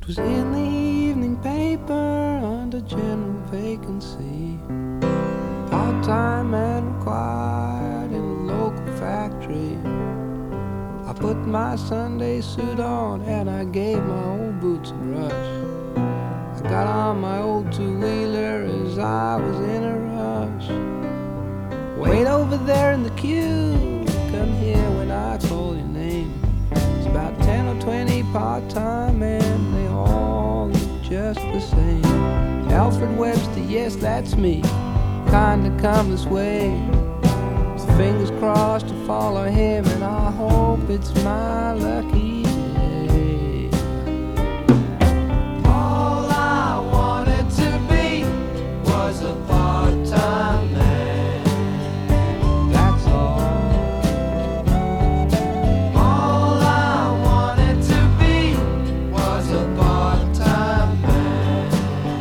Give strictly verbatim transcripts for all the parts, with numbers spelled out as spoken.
was in the evening paper under general vacancy. Part-time man required in a local factory. I put my Sunday suit on and I gave my old boots a brush. I got on my old two-wheeler as I was in a rush. Wait over there in the queue, come here when I call your name. It's about ten or twenty part-time men, they all look just the same. Alfred Webster, yes, that's me, kinda come this way. With fingers crossed to follow him, and I hope it's my lucky day. All I wanted to be was a part-time man. That's all. All I wanted to be was a part-time man.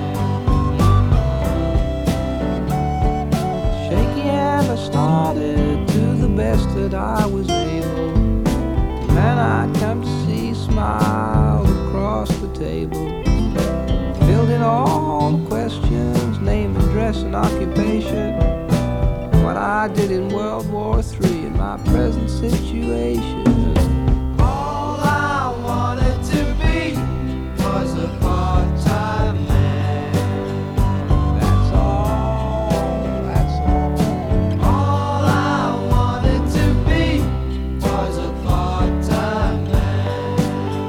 Shaky hand I started to the best that I was able. The man I'd come to see smiled across the table. Filled in all the questions, name, address, and occupation. What I did in World War Three and my present situation. All I wanted to be was a part-time man. That's all, that's all. All I wanted to be was a part-time man.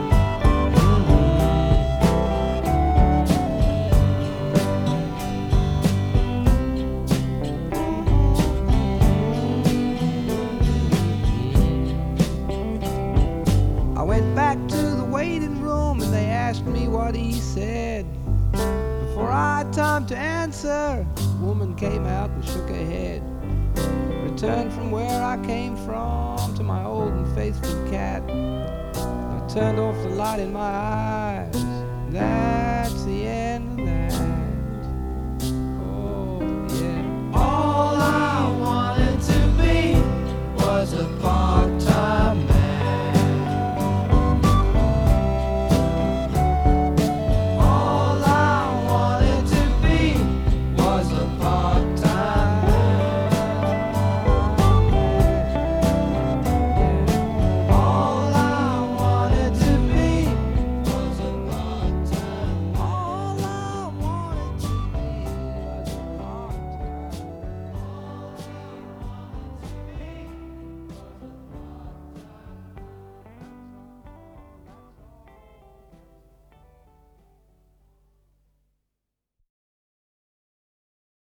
I went back to the waiting room and they asked me what he said. Before I had time to answer, a woman came out and shook her head. Returned from where I came from to my old and faithful cat. I turned off the light in my eyes. That